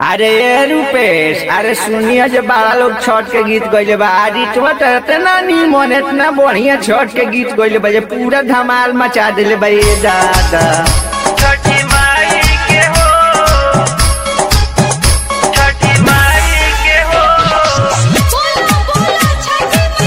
अरे ये रूपेश, अरे सुनिए जो बड़ा लोग छठ के गीत गइले बा। रितवा त इतना नीमन इतना बढ़िया छठ के गीत गइले बा जे पूरा धमाल मचा देले बा ये दादा। छठी माई के हो, छठी माई के हो। बोला बोला छठी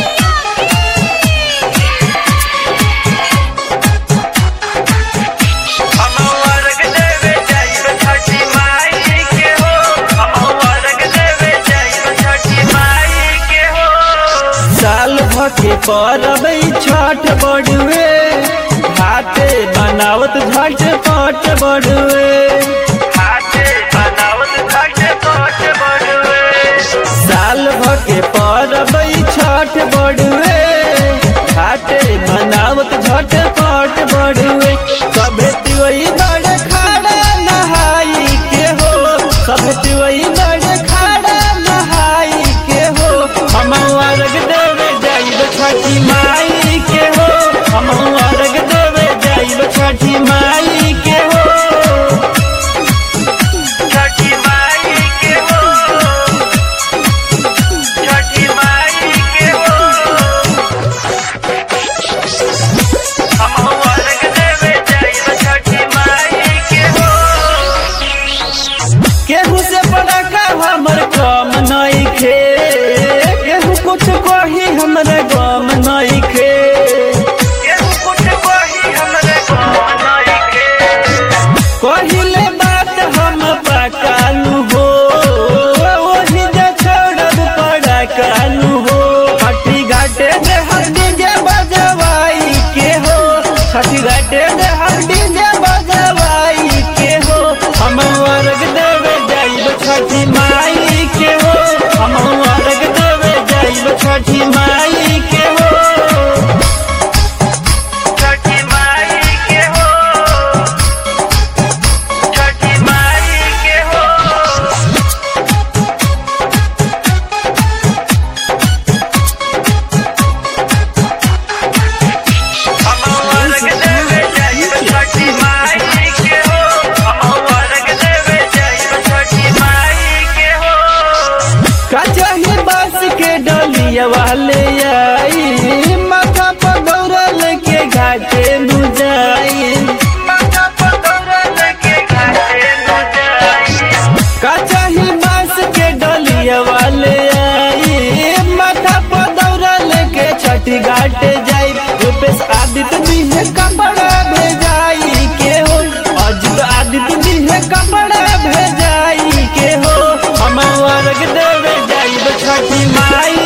हम अर्घ देवे जाइब छठी माई के हो, हम अर्घ देवे जाइब छठी माई के हो। साल भके परब छठ बड़ुए, हाथे बनावत झट पट बड़ुए। हाथे बनावत घट पट बड़ुए। साल भके परब छठ बड़ुए, हाथे बनावत झट पट बड़ुए। सभे तिवई बड़ खाड़ा नहाई के हो, सभे तिवई बड़ खाड़ा नहाई के हो। हम अर्घ देवे जाइब छठी माई के हो, हम अर्घ देवे जाइब छठी माई के हो। छठी माई के हो, छठी माई के हो। हम अर्घ देवे जाइब छठी माई के हो। केहू से पड़का हमर कम नइखे, केहू कुछ कही हमरे गम नइखे। केहू कुछ कही हमरे गाँव नइखे। कहिले बात हम पकालू हो, ओही जे छोड़ब पड़कालू हो। छठी घाटे दे हम डीजे बजवाई के हो, छठी घाटे दे हम डीजे बजवाई के हो। हम अर्घ देवे जाइब छठी माई के हो, हम अर्घ देवे जाइब छठी माई के हो। छठी माई के हो, छठी माई के हो। हम अर्घ देवे जाइब छठी माई के हो, हम अर्घ देवे जाइब छठी माई के हो। कचही बस के डलिया वाले आई, माथा पर दौड़ल के घाटे बुझाई। माथा पर दौड़ल के घाटे न जाई। कचही बस के डलिया वाले आई, माथा पर दौड़ल के छठी घाटे जाई। रूपेश आदित्य भी है कपड़ा भेजाई के हो, अजित आदित्य भी है कपड़ा भेजाई के हो। हम अर्घ देवे जाइब छठी माई